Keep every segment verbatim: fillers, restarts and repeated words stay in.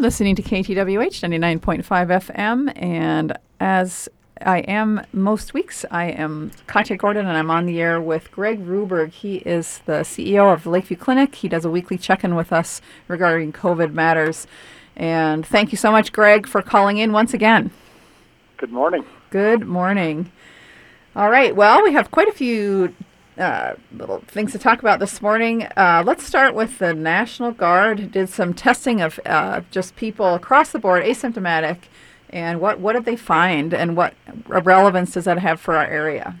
You're listening to K T W H ninety-nine point five F M, and as I am most weeks, I am Katya Gordon, and I'm on the air with Greg Ruberg. He is the C E O of Lakeview Clinic. He does a weekly check-in with us regarding COVID matters. And thank you so much, Greg, for calling in once again. Good morning. Good morning. All right, well, we have quite a few Uh, little things to talk about this morning. Uh, let's start with the National Guard. Did some testing of uh, just people across the board, asymptomatic, and what, what did they find, and what relevance does that have for our area?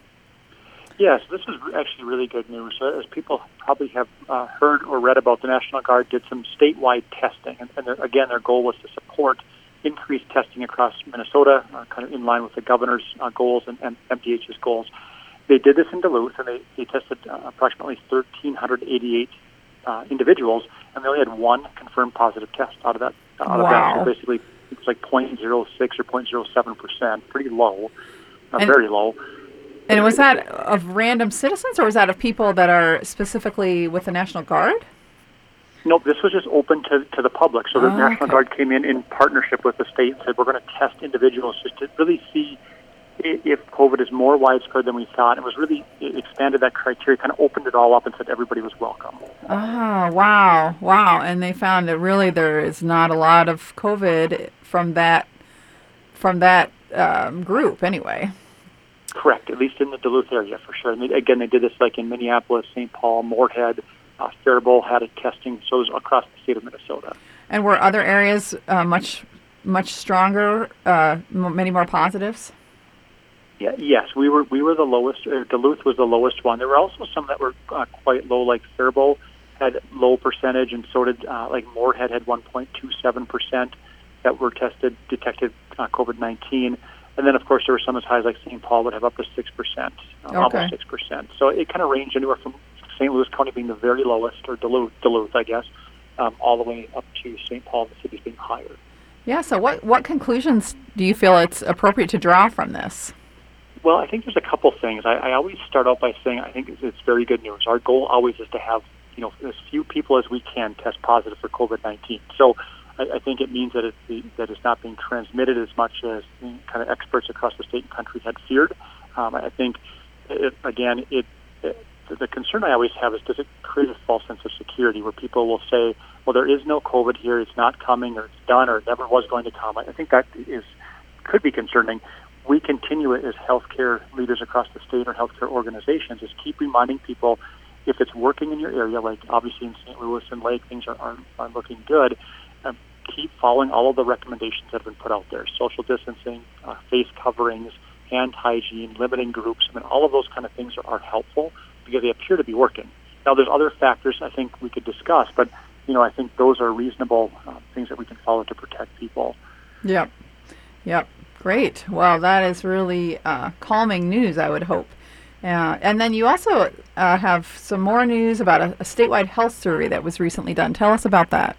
Yes, this is actually really good news. Uh, as people probably have uh, heard or read about, the National Guard did some statewide testing, and, and their, again, their goal was to support increased testing across Minnesota, uh, kind of in line with the governor's uh, goals and, and M D H's goals. They did this in Duluth, and they, they tested uh, approximately one thousand three hundred eighty-eight uh, individuals, and they only had one confirmed positive test out of that. Uh, out wow. of that. So basically, it was like zero point zero six or zero point zero seven percent, pretty low, uh, and, very low. And was that of random citizens, or was that of people that are specifically with the National Guard? Nope, this was just open to, to the public. So the oh, National okay. Guard came in in partnership with the state and said, we're going to test individuals just to really see if COVID is more widespread than we thought. It was really, it expanded that criteria, kind of opened it all up and said everybody was welcome. Oh, wow, wow. And they found that really there is not a lot of COVID from that, from that um, group anyway. Correct, at least in the Duluth area for sure. And they, again, they did this like in Minneapolis, Saint Paul, Moorhead, uh, Faribault had a testing, so it was across the state of Minnesota. And were other areas uh, much, much stronger, uh, m- many more positives? Yeah, yes, we were we were the lowest. Uh, Duluth was the lowest one. There were also some that were uh, quite low, like Faribault had low percentage, and so did uh, like Moorhead had one point two seven percent that were tested, detected uh, COVID nineteen. And then, of course, there were some as high as like Saint Paul would have up to six percent, uh, okay. almost six percent. So it kind of ranged anywhere from Saint Louis County being the very lowest, or Duluth, Duluth, I guess, um, all the way up to Saint Paul, the cities being higher. Yeah, so what, what conclusions do you feel it's appropriate to draw from this? Well, I think there's a couple things. I, I always start out by saying I think it's, it's very good news. Our goal always is to have, you know, as few people as we can test positive for COVID nineteen. So I, I think it means that it's the, that it's not being transmitted as much as you know, kind of experts across the state and country had feared. Um, I think, it, again, it, it the concern I always have is does it create a false sense of security where people will say, well, there is no COVID here, it's not coming, or it's done, or it never was going to come. I think that is could be concerning. We continue it as healthcare leaders across the state or healthcare organizations is keep reminding people if it's working in your area, like obviously in Saint Louis and Lake, things are, are, are looking good. Um, keep following all of the recommendations that have been put out there. Social distancing, uh, face coverings, hand hygiene, limiting groups. I mean, all of those kind of things are, are helpful because they appear to be working. Now, there's other factors I think we could discuss, but, you know, I think those are reasonable uh, things that we can follow to protect people. Yep. Yep. Great. Well, that is really uh, calming news, I would hope. Uh, and then you also uh, have some more news about a, a statewide health survey that was recently done. Tell us about that.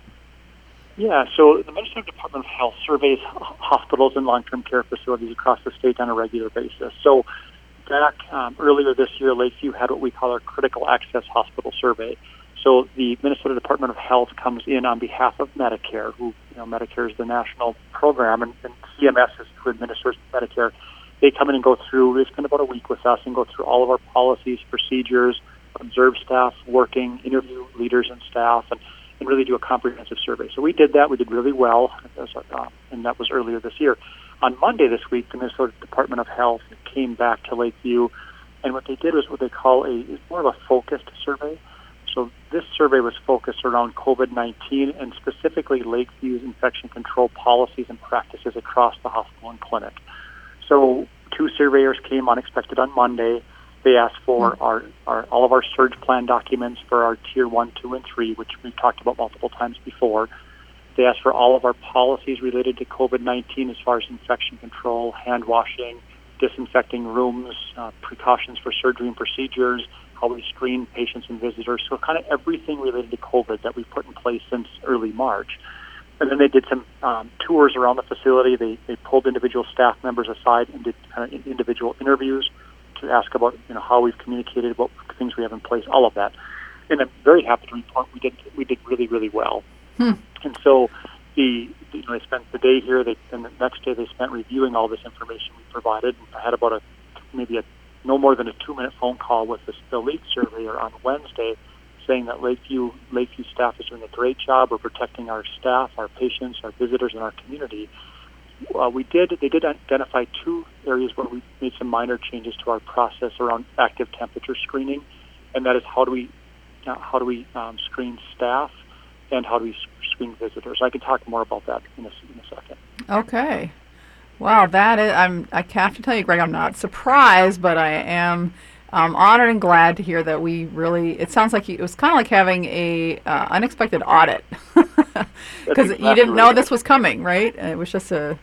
Yeah, so the Minnesota Department of Health surveys hospitals and long-term care facilities across the state on a regular basis. So back um, earlier this year, Lakeview had what we call our Critical Access Hospital Survey. So the Minnesota Department of Health comes in on behalf of Medicare, who, you know, Medicare is the national program, and, and C M S is who administers Medicare. They come in and go through, they spend about a week with us and go through all of our policies, procedures, observe staff working, interview leaders and staff, and, and really do a comprehensive survey. So we did that. We did really well, as, uh, and that was earlier this year. On Monday this week, the Minnesota Department of Health came back to Lakeview, and what they did was what they call a more of a focused survey. So this survey was focused around COVID nineteen and specifically Lakeview's infection control policies and practices across the hospital and clinic. So two surveyors came unexpected on Monday. They asked for our, our all of our surge plan documents for our tier one, two, and three, which we've talked about multiple times before. They asked for all of our policies related to COVID nineteen as far as infection control, hand washing, disinfecting rooms, uh, precautions for surgery and procedures, how we screen patients and visitors. So kind of everything related to COVID that we've put in place since early March. And then they did some um, tours around the facility. They, they pulled individual staff members aside and did kind of individual interviews to ask about, you know, how we've communicated, what things we have in place, all of that. And I'm very happy to report we did we did really, really well. Hmm. And so the you know they spent the day here. They and the next day they spent reviewing all this information we provided. And I had about a maybe a no more than a two-minute phone call with the, the lead surveyor on Wednesday, saying that Lakeview Lakeview staff is doing a great job of protecting our staff, our patients, our visitors, and our community. Uh, we did they did identify two areas where we made some minor changes to our process around active temperature screening, and that is how do we uh, how do we um, screen staff and how do we screen visitors. I can talk more about that in a, in a second. Okay. Wow, that is, I'm, I have to tell you, Greg, I'm not surprised, but I am um, honored and glad to hear that we really, it sounds like you, it was kind of like having a uh, unexpected audit. Because exactly you didn't know right. this was coming, right? It was just a,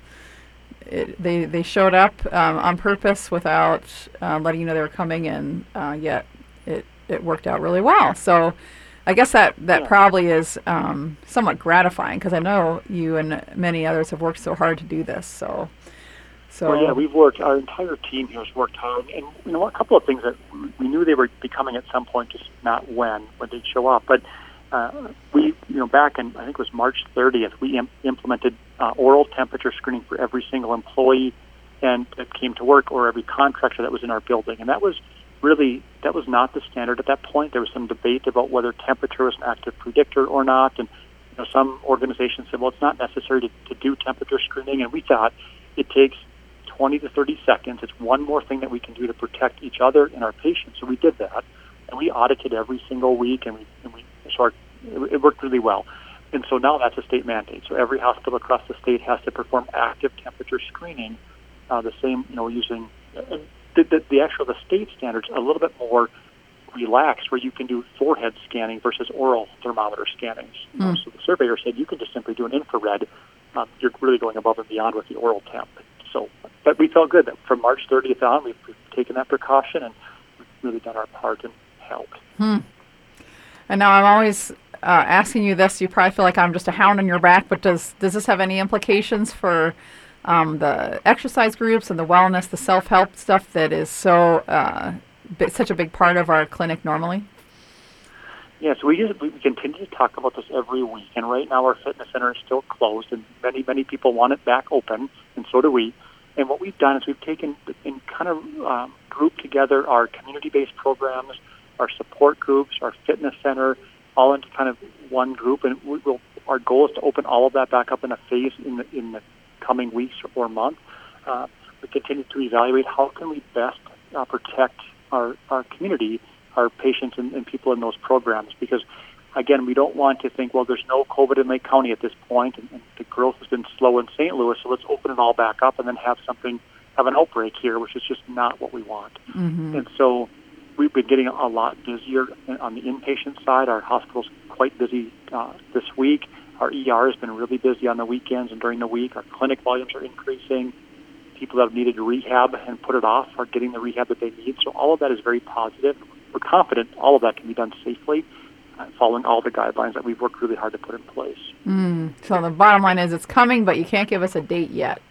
it, they, they showed up um, on purpose without uh, letting you know they were coming, and uh, yet it, it worked out really well. So I guess that, that Yeah. probably is um, somewhat gratifying, because I know you and many others have worked so hard to do this. So, so Well, yeah, we've worked. Our entire team here has worked hard, and you know, a couple of things that we knew they were becoming at some point, just not when when they'd show up. But uh, we, you know, back in I think it was March thirtieth, we im- implemented uh, oral temperature screening for every single employee and that came to work, or every contractor that was in our building, and that was really that was not the standard at that point. There was some debate about whether temperature was an active predictor or not, and you know, some organizations said, well, it's not necessary to, to do temperature screening, and we thought it takes twenty to thirty seconds. It's one more thing that we can do to protect each other and our patients. So we did that, and we audited every single week, and we, and we so our, it, it worked really well. And so now that's a state mandate. So every hospital across the state has to perform active temperature screening. Uh, the same, you know, using uh, the, the, the actual the state standards a little bit more relaxed, where you can do forehead scanning versus oral thermometer scanning. You know, Mm. so the surveyor said you can just simply do an infrared. Um, you're really going above and beyond with the oral temp. So, but we felt good that from March thirtieth on, we've, we've taken that precaution and we've really done our part and helped. Hmm. And now I'm always uh, asking you this. You probably feel like I'm just a hound on your back, but does does this have any implications for um, the exercise groups and the wellness, the self-help stuff that is so uh, bi- such a big part of our clinic normally? Yeah, so we just we continue to talk about this every week, and right now our fitness center is still closed, and many many people want it back open, and so do we. And what we've done is we've taken and kind of um, grouped together our community-based programs, our support groups, our fitness center, all into kind of one group, and we will. Our goal is to open all of that back up in a phase in the in the coming weeks or month. Uh, we continue to evaluate how can we best uh, protect our our community, our patients and, and people in those programs, because again, we don't want to think, well, there's no COVID in Lake County at this point, and, and the growth has been slow in Saint Louis, so let's open it all back up and then have something, have an outbreak here, which is just not what we want. Mm-hmm. And so we've been getting a lot busier on the inpatient side. Our hospital's quite busy uh, this week. Our E R has been really busy on the weekends and during the week. Our clinic volumes are increasing. People that have needed rehab and put it off are getting the rehab that they need. So all of that is very positive. We're confident all of that can be done safely, uh, following all the guidelines that we've worked really hard to put in place. Mm. So the bottom line is it's coming, but you can't give us a date yet.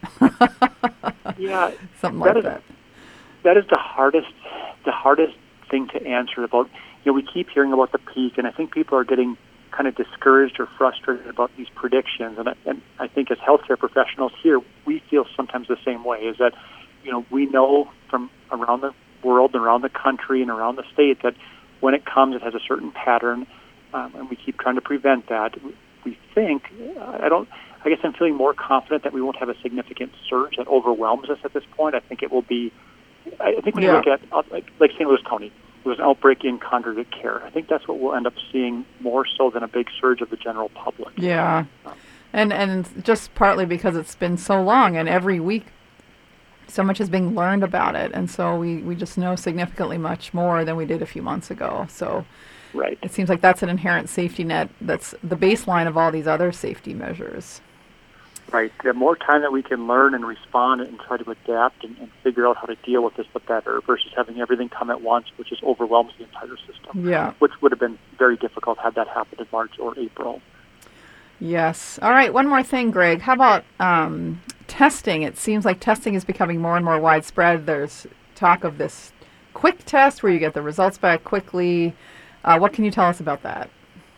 Yeah, Something that like is, that. That is the hardest, the hardest thing to answer about. You know, we keep hearing about the peak, and I think people are getting kind of discouraged or frustrated about these predictions. And I, and I think as healthcare professionals here, we feel sometimes the same way. Is that, you know, we know from around the world and around the country and around the state that when it comes, it has a certain pattern, um, and we keep trying to prevent that. We think, I don't, I guess I'm feeling more confident that we won't have a significant surge that overwhelms us at this point. I think it will be, I think when Yeah. you look at, uh, like, like Saint Louis County, there was an outbreak in congregate care. I think that's what we'll end up seeing more so than a big surge of the general public. Yeah. And and just partly because it's been so long, and every week so much is being learned about it, and so we, we just know significantly much more than we did a few months ago. So Right. it seems like that's an inherent safety net that's the baseline of all these other safety measures. Right. The more time that we can learn and respond and try to adapt and, and figure out how to deal with this, the better, versus having everything come at once, which just overwhelms the entire system. Yeah. Which would have been very difficult had that happened in March or April. Yes. All right. One more thing, Greg. How about um, testing? It seems like testing is becoming more and more widespread. There's talk of this quick test where you get the results back quickly. Uh, what can you tell us about that?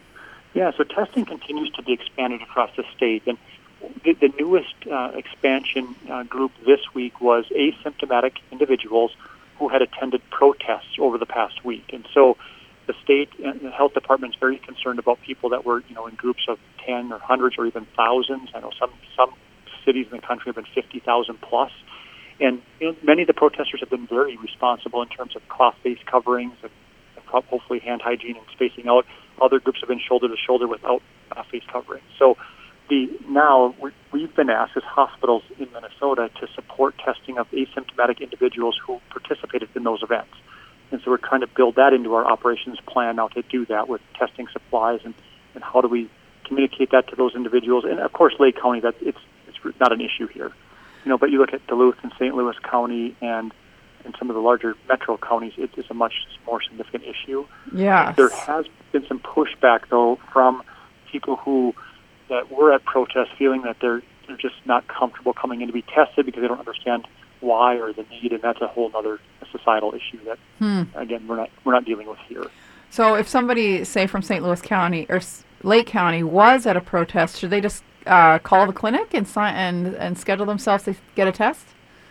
Yeah, so testing continues to be expanded across the state. And the, the newest uh, expansion uh, group this week was asymptomatic individuals who had attended protests over the past week. And so the state and the health department is very concerned about people that were, you know, in groups of ten or hundreds or even thousands. I know some some cities in the country have been fifty thousand plus. And you know, many of the protesters have been very responsible in terms of cloth face coverings and, and hopefully hand hygiene and spacing out. Other groups have been shoulder to shoulder without uh, face coverings. So the now we, we've been asked as hospitals in Minnesota to support testing of asymptomatic individuals who participated in those events. And so we're trying to build that into our operations plan now to do that with testing supplies and, and how do we communicate that to those individuals. And of course, Lake County, that it's it's not an issue here. You know, but you look at Duluth and Saint Louis County and and some of the larger metro counties, it is a much more significant issue. Yeah. There has been some pushback, though, from people who that were at protests feeling that they're they're just not comfortable coming in to be tested because they don't understand why or the need, and that's a whole other societal issue that, hmm. again, we're not we're not dealing with here. So if somebody, say, from Saint Louis County or Lake County was at a protest, should they just uh, call the clinic and sign and, and schedule themselves to get a test?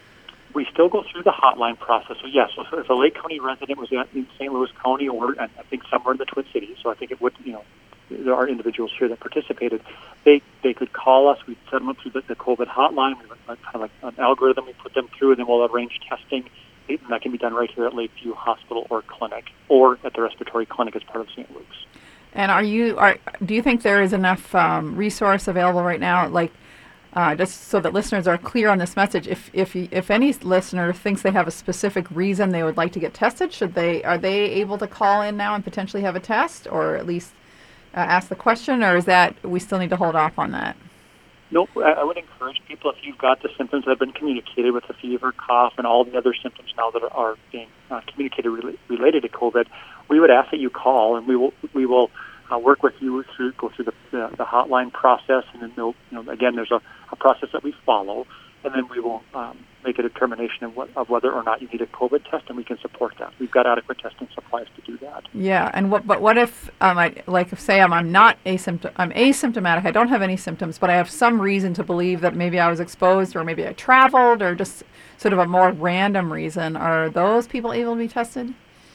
We still go through the hotline process. So yes, so if a Lake County resident was in Saint Louis County or and I think somewhere in the Twin Cities, so I think it would, you know, there are individuals here that participated. They they could call us. We'd set them up through the, the COVID hotline. We would like, kind of like an algorithm we put them through, and then we'll arrange testing. And that can be done right here at Lakeview Hospital or Clinic, or at the respiratory clinic as part of Saint Luke's. And are you are do you think there is enough um, resource available right now, like uh, just so that listeners are clear on this message? If if if any listener thinks they have a specific reason they would like to get tested, should they are they able to call in now and potentially have a test, or at least uh, ask the question, or is that we still need to hold off on that? Nope. I, I would encourage people, if you've got the symptoms that have been communicated with the fever, cough, and all the other symptoms now that are being uh, communicated re- related to COVID, we would ask that you call, and we will we will uh, work with you through go through the, the the hotline process, and then you know again there's a, a process that we follow, and then we will um, make a determination of, what, of whether or not you need a COVID test, and we can support that. We've got adequate testing supplies to do that. Yeah, and what? But what if, um, I like, if say I'm I'm not asymptom I'm asymptomatic. I don't have any symptoms, but I have some reason to believe that maybe I was exposed, or maybe I traveled, or just sort of a more random reason. Are those people able to be tested?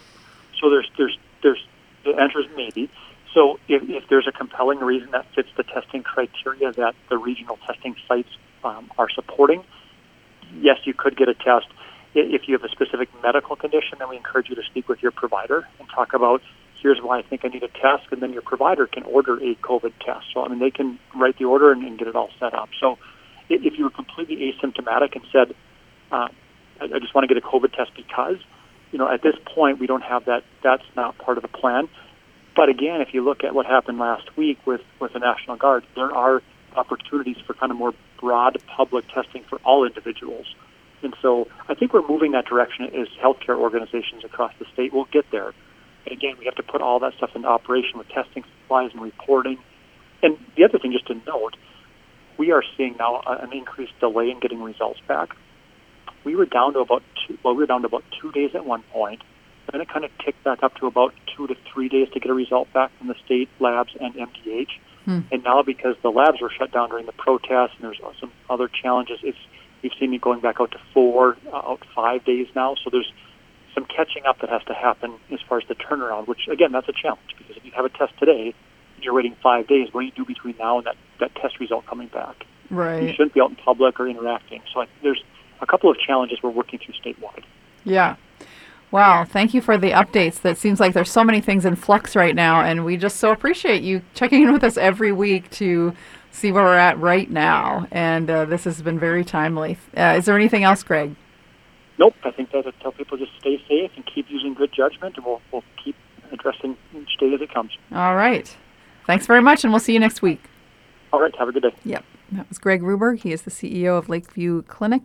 So there's there's there's the answer is maybe. So if, if there's a compelling reason that fits the testing criteria that the regional testing sites um, are supporting, yes, you could get a test. If you have a specific medical condition, then we encourage you to speak with your provider and talk about, here's why I think I need a test, and then your provider can order a COVID test. So, I mean, they can write the order and, and get it all set up. So if you were completely asymptomatic and said, uh, I, I just want to get a COVID test because, you know, at this point, we don't have that. That's not part of the plan. But again, if you look at what happened last week with, with the National Guard, there are opportunities for kind of more broad public testing for all individuals. And so I think we're moving that direction as healthcare organizations across the state will get there. But again, we have to put all that stuff into operation with testing supplies and reporting. And the other thing, just to note, we are seeing now an increased delay in getting results back. We were down to about two, well, we were down to about two days at one point. Then it kind of ticked back up to about two to three days to get a result back from the state labs and M D H. Hmm. And now because the labs were shut down during the protests and there's some other challenges, it's we've seen it going back out to four, uh, out five days now. So there's some catching up that has to happen as far as the turnaround, which, again, that's a challenge because if you have a test today and you're waiting five days, what do you do between now and that, that test result coming back? Right. You shouldn't be out in public or interacting. So I, there's a couple of challenges we're working through statewide. Yeah. Wow, thank you for the updates. That seems like there's so many things in flux right now, and we just so appreciate you checking in with us every week to see where we're at right now. And uh, this has been very timely. Uh, is there anything else, Greg? Nope. I think that I tell people just stay safe and keep using good judgment, and we'll, we'll keep addressing each day as it comes. All right. Thanks very much, and we'll see you next week. All right. Have a good day. Yep. That was Greg Ruberg. He is the C E O of Lakeview Clinic.